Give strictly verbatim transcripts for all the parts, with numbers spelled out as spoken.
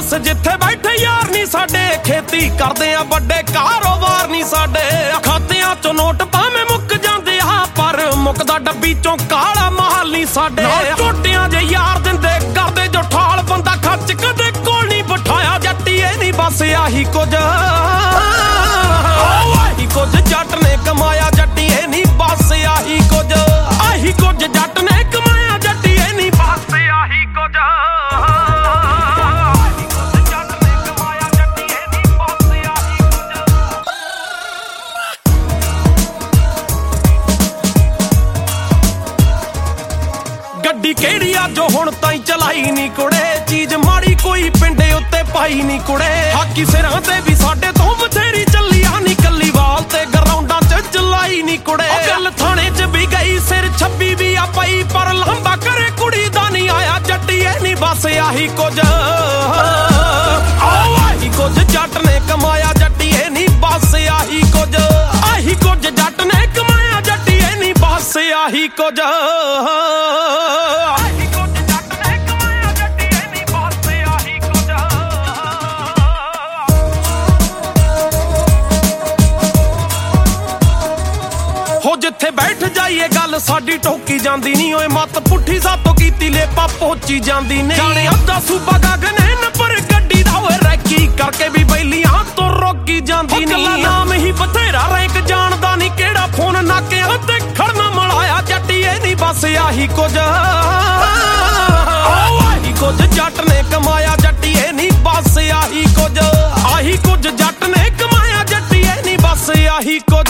ਬਸ ਜਿੱਥੇ ਬੈਠੇ ਯਾਰ ਨਹੀਂ ਸਾਡੇ, ਖੇਤੀ ਕਰਦੇ ਆ ਵੱਡੇ ਕਾਰੋਬਾਰ ਨਹੀਂ ਸਾਡੇ। ਖਾਤਿਆਂ ਚੋਂ ਨੋਟ ਭਾਵੇਂ ਮੁੱਕ ਜਾਂਦੇ ਆ, ਪਰ ਮੁੱਕਦਾ ਡੱਬੀ ਚੋਂ ਕਾਲਾ ਮਾਲ ਨਹੀਂ ਸਾਡੇ। ਟੋਟਿਆਂ ਜੇ ਯਾਰ ਦਿੰਦੇ ਕਰਦੇ ਜੋ ਠਾਲ, ਬੰਦਾ ਖੱਚ ਕਦੇ ਕੋਲ ਨਹੀਂ ਬਿਠਾਇਆ ਜੱਟੀਏ ਨਹੀਂ ਬਸ ਆਹੀ ਕੁਝ, ਆਹੀ ਕੁਝ ਜੱਟ ਨੇ ਕਮਾਇਆ ਜੱਟੀਏ ਨਹੀਂ ਬਸ ਆਹੀ ਕੁਝ, ਆਹੀ ਕੁਝ ਜੱਟ ਨੇ ਕਮਾਇਆ ਜੱਟੀਏ ਨਹੀਂ ਬਸ ਆਹੀ ਕੁਝ। ਗੱਡੀ ਕਿਹੜੀ ਆ ਜੋ ਹੁਣ ਤਾਈਂ ਚਲਾਈ ਨੀ ਕੁੜੇ, ਚੀਜ਼ ਮਾੜੀ ਕੋਈ ਪਿੰਡੇ ਉੱਤੇ ਪਾਈ ਨੀ ਕੁੜੇ। ਹਾਕੀ ਸਿਰਾਂ ਤੇ ਵੀ ਸਾਡੇ ਤੋਂ ਬਥੇਰੀ ਚੱਲੀਆਂ ਨੀ, ਕੱਲੀ ਵਾਲ ਤੇ ਗਰਾਊਂਡਾਂ 'ਚ ਚਲਾਈ ਨੀ ਕੁੜੇ। ਗੱਲ ਥਾਣੇ 'ਚ ਵੀ ਗਈ ਸਿਰ ਛੱਬੀ ਵੀ ਆ ਪਈ, ਪਰ ਲੰਬਾ ਕਰੇ ਕੁੜੀ ਦਾ ਨਹੀਂ ਆਇਆ ਜੱਟੀਏ ਨੀ ਬਸ ਆਹੀ ਕੁਝ, ਆਹੀ ਕੁਝ ਜੱਟ ਨੇ ਕਮਾਇਆ ਜੱਟੀਏ ਨੀ ਬਸ ਆਹੀ ਕੁਝ, ਆਹੀ ਕੁਝ ਜੱਟ ਨੇ ਕਮਾਇਆ ਜੱਟੀਏ ਨੀ ਬਸ ਆਹੀ ਕੁਝ। ਹੋ ਜਿੱਥੇ ਬੈਠ ਜਾਈਏ ਗੱਲ ਸਾਡੀ ਟੋਕੀ ਜਾਂਦੀ ਨੀ, ਓਏ ਮੱਤ ਪੁੱਠੀ ਸਾਤੋਂ ਕੀਤੀ ਲੇਪਾ ਪਹੁੰਚੀ ਜਾਂਦੀ ਨੇ। ਜਾਣੇ ਅੱਧਾ ਸੂਬਾ ਗਗਨੇ ਨੰਬਰ ਗੱਡੀ ਦਾ, ਓਏ ਰੈਕੀ ਕਰਕੇ ਵੀ ਬੈਲੀਆਂ ਤੋਂ ਰੋਕੀ ਜਾਂਦੀ ਨੀ। ਕੱਲਾ ਨਾਮ ਹੀ ਬਥੇਰਾ ਰੈਂਕ ਜਾਣਦਾ ਨੀ, ਕਿਹੜਾ ਫੋਨ ਨਾਕਿਆਂ ਤੇ ਖੜਨਾ ਮਲਾਇਆ ਜੱਟੀਏ ਨੀ ਬਸ ਆਹੀ ਕੁਝ, ਆਹੀ ਕੁਝ ਜੱਟ ਨੇ ਕਮਾਇਆ ਜੱਟੀਏ ਨੀ ਬਸ ਆਹੀ ਕੁਝ, ਆਹੀ ਕੁਝ ਜੱਟ ਨੇ ਕਮਾਇਆ ਜੱਟੀਏ ਨੀ ਬਸ ਆਹੀ ਕੁਝ।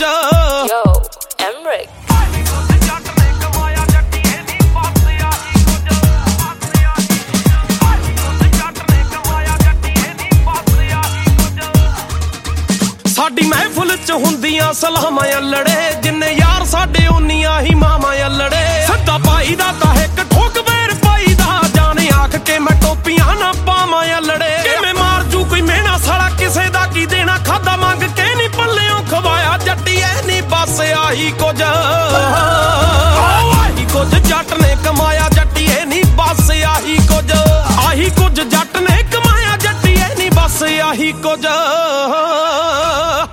ਸਾਡੀ ਮਹਿਫਲ 'ਚ ਹੁੰਦੀਆਂ ਸਲਾਮਾਂ ਅਲੜੇ, ਜਿੰਨੇ ਯਾਰ ਸਾਡੇ ਉਨੀਆਂ ਹੀ ਮਾਵਾਂ ਅਲੜੇ। ਸੱਦਾ ਪਾਈ ਦਾ ਤਾਂ ਇੱਕ ਠੋਕ ਵੇਰ ਪਾਈ ਦਾ, ਜਾਣੇ ਆਖ ਕੇ ਮੈਂ ਟੋਪੀਆਂ ਨਾ ਪਾਵਾਂ ਅਲੜੇ। ਕਿਵੇਂ ਮਾਰ ਜੂ ਕੋਈ ਮਿਹਣਾ ਸਾਲਾ ਕਿਸੇ ਦਾ ਕੀ ਦੇਣਾ, ਖਾਦਾ ਮੰਗ ਕੇ ਨਹੀਂ ਪੱਲਿਓਂ ਖਵਾਇਆ ਜੱਟੀਏ ਨੀ ਬਸ ਆਹੀ ਕੁਝ, ਆਹੀ ਕੁਝ ਜੱਟ ਨੇ ਕਮਾਇਆ ਜੱਟੀਏ ਨੀ ਬਸ ਆਹੀ ਕੁਝ, ਆਹੀ ਕੁਝ ਜੱਟ ਨੇ ਕਮਾਇਆ ਜੱਟੀਏ ਨੀ ਬਸ ਆਹੀ ਕੁਝ।